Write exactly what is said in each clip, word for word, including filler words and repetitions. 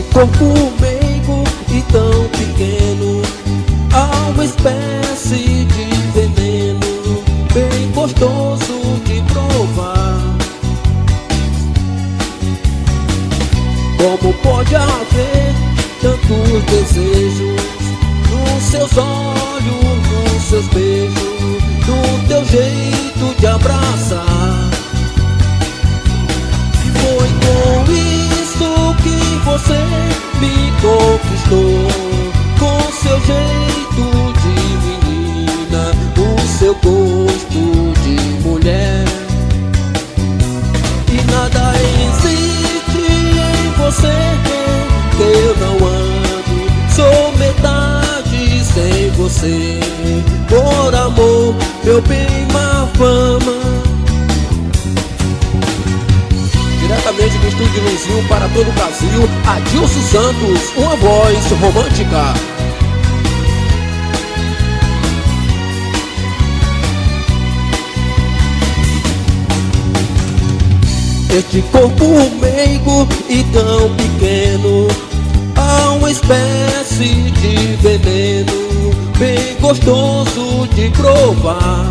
corpo meigo e tão pequeno, há uma espécie de veneno bem gostoso de provar. Como pode haver tantos desejos nos seus olhos, nos seus beijos, no teu jeito de abraçar? E foi com isso que você me conquistou, com seu jeito de menina, o seu gosto de mulher. E nada existe em você que eu não amo, sou metade sem você. Por amor, meu bem, má fama. Diretamente do Estúdio Luizinho para todo o Brasil, Adilson Santos, uma voz romântica. Este corpo meigo e tão pequeno, há uma espécie de veneno bem gostoso de provar.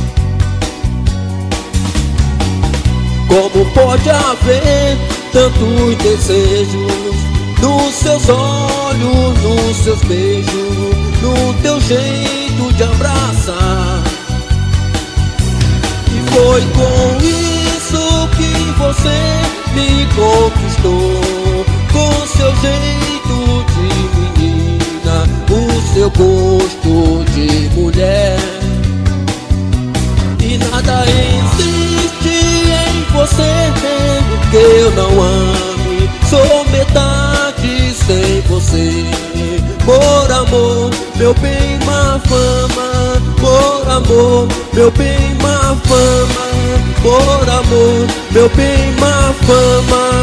Como pode haver tantos desejos nos seus olhos, nos seus beijos, no teu jeito de abraçar? E foi com isso que você me conquistou, com seu jeito de menina, o seu gosto de mulher. E nada existe em você que eu não ame, sou metade sem você. Por amor, meu bem, má fama. Por amor, meu bem, má fama. Por amor, meu bem, má fama.